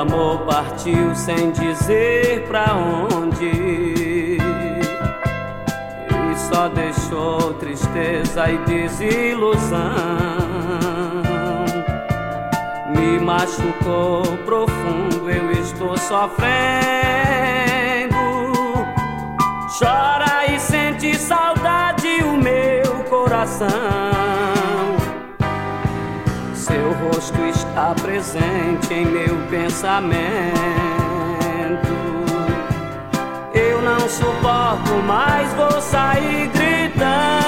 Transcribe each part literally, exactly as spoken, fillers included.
amor partiu sem dizer pra onde, e só deixou tristeza e desilusão. Me machucou profundo, eu estou sofrendo. Chora e sente saudade o meu coração. Seu rosto está presente em meu pensamento. Eu não suporto mais, vou sair gritando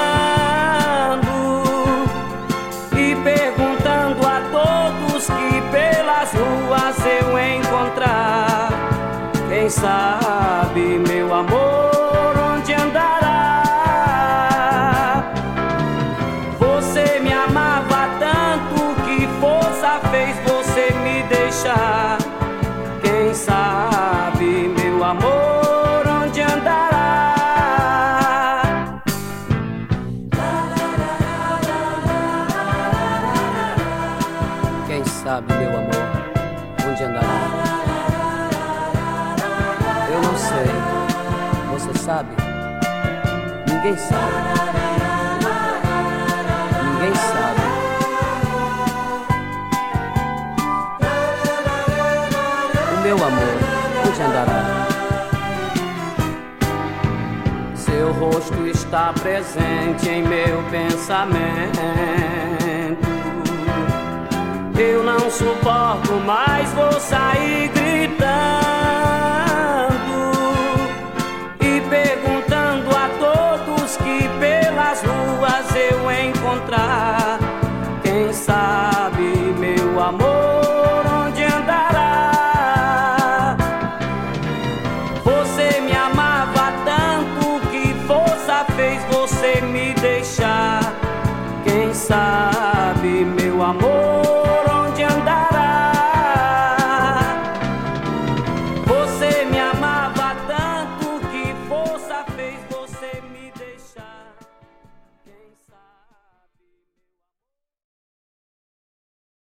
e perguntando a todos que pelas ruas eu encontrar. Quem sabe, meu amor, onde andará? Você me amava tanto, que força fez você me deixar? Quem sabe, meu amor, onde andará? Quem sabe, meu amor, onde andará? Eu não sei, você sabe? Ninguém sabe. Ninguém sabe. O meu amor, onde andará? Seu rosto está presente em meu pensamento. Eu não suporto mais, vou sair gritando e perguntando a todos que pelas ruas eu encontrar. Quem sabe, meu amor, onde andará? Você